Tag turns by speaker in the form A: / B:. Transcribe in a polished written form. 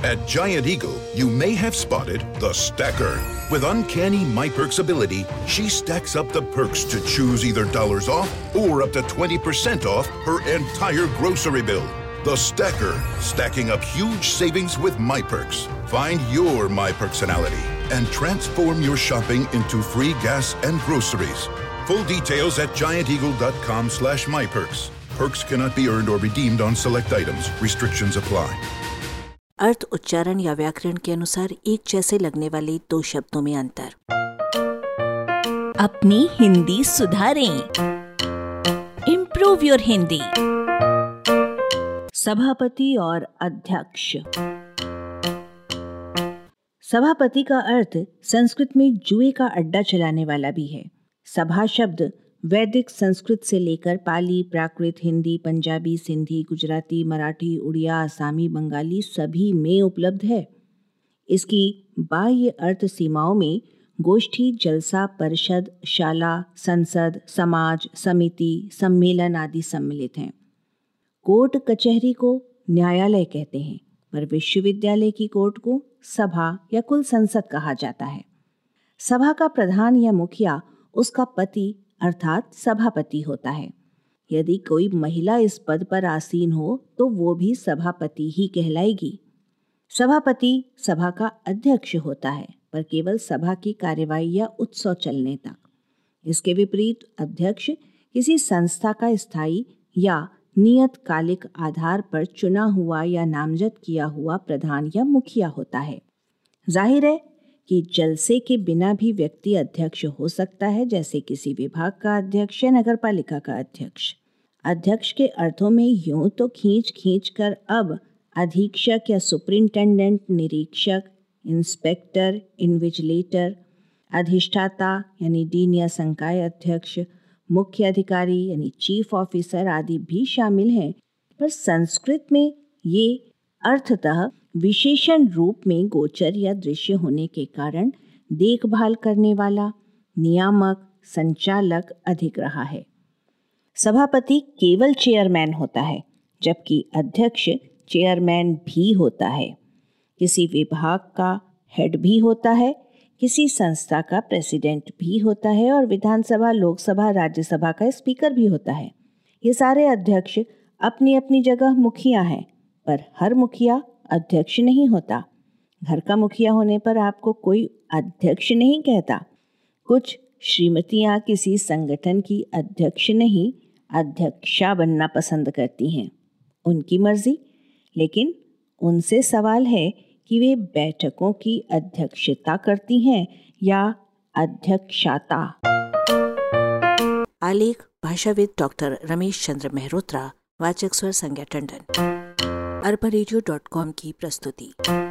A: At Giant Eagle, you may have spotted the stacker. With uncanny MyPerks ability, she stacks up the perks to choose either dollars off or up to 20% off her entire grocery bill. The Stacker, stacking up huge savings with MyPerks. Find your My Personality and transform your shopping into free gas and groceries. Full details at gianteagle.com/myperks. Perks cannot be earned or redeemed on select items. Restrictions apply.
B: अर्थ, उच्चारण या व्याकरण के अनुसार एक जैसे लगने वाले दो शब्दों में अंतर।
C: अपनी हिंदी सुधारें। Improve your Hindi.
B: सभापति और अध्यक्ष। सभापति का अर्थ संस्कृत में जुए का अड्डा चलाने वाला भी है। सभा शब्द वैदिक संस्कृत से लेकर पाली, प्राकृत, हिंदी, पंजाबी, सिंधी, गुजराती, मराठी, उड़िया, आसामी, बंगाली सभी में उपलब्ध है। इसकी बाह्य अर्थ सीमाओं में गोष्ठी, जलसा, परिषद, शाला, संसद, समाज, समिति, सम्मेलन आदि सम्मिलित हैं। कोर्ट कचहरी को न्यायालय कहते हैं, पर विश्वविद्यालय की कोर्ट को सभा या कुल संसद कहा जाता है। सभा का प्रधान या मुखिया उसका पति अर्थात सभापति होता है। यदि कोई महिला इस पद पर आसीन हो तो वो भी सभापति ही कहलाएगी। सभापति सभा का अध्यक्ष होता है, पर केवल सभा की कार्यवाही या उत्सव चलने तक। इसके विपरीत अध्यक्ष किसी संस्था का स्थायी या नियतकालिक आधार पर चुना हुआ या नामजद किया हुआ प्रधान या मुखिया होता है। जाहिर है कि जलसे के बिना भी व्यक्ति अध्यक्ष हो सकता है, जैसे किसी विभाग का अध्यक्ष या नगरपालिका का अध्यक्ष। अध्यक्ष के अर्थों में यूं तो खींच कर अब अधीक्षक या सुपरिंटेंडेंट, निरीक्षक, इंस्पेक्टर, इन्विजिलेटर, अधिष्ठाता यानी डीन या संकाय अध्यक्ष, मुख्य अधिकारी यानी चीफ ऑफिसर आदि भी शामिल हैं, पर संस्कृत में ये अर्थतः विशेषण रूप में गोचर या दृश्य होने के कारण देखभाल करने वाला, नियामक, संचालक अधिक रहा है। सभापति केवल चेयरमैन होता है, जबकि अध्यक्ष चेयरमैन भी होता है। किसी विभाग का हेड भी होता है, किसी संस्था का प्रेसिडेंट भी होता है और विधानसभा, लोकसभा, राज्यसभा का स्पीकर भी होता है। ये सारे अध्यक्ष अपनी अपनी जगह मुखिया हैं, पर हर मुखिया अध्यक्ष नहीं होता। घर का मुखिया होने पर आपको कोई अध्यक्ष नहीं कहता। कुछ श्रीमतियां किसी संगठन की अध्यक्ष नहीं, अध्यक्षा बनना पसंद करती हैं। उनकी मर्जी, लेकिन उनसे सवाल है कि वे बैठकों की अध्यक्षता करती हैं या अध्यक्षता। आलेख भाषाविद डॉक्टर रमेश चंद्र मेहरोत्रा, वाचक स्वर संज्ञा टंडन। arbareadio.com की प्रस्तुति।